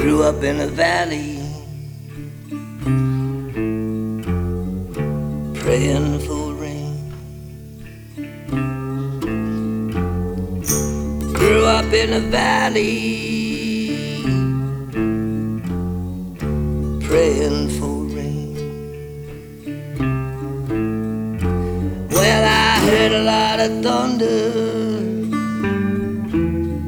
Grew up in a valley, praying for rain. Grew up in a valley, praying for rain. Well, I heard a lot of thunder